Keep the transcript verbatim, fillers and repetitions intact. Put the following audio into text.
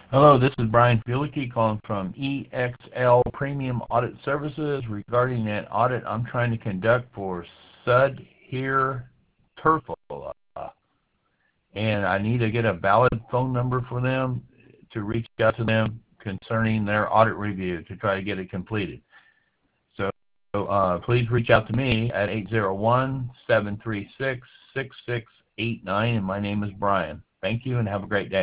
Hello, this is Brian Fielicki calling from E X L Premium Audit Services regarding an audit I'm trying to conduct for Sudhir Turfel. Uh, and I need to get a valid phone number for them to reach out to them concerning their audit review to try to get it completed. So uh, please reach out to me at eight zero one, seven three six, six six eight nine, and my name is Brian. Thank you and have a great day.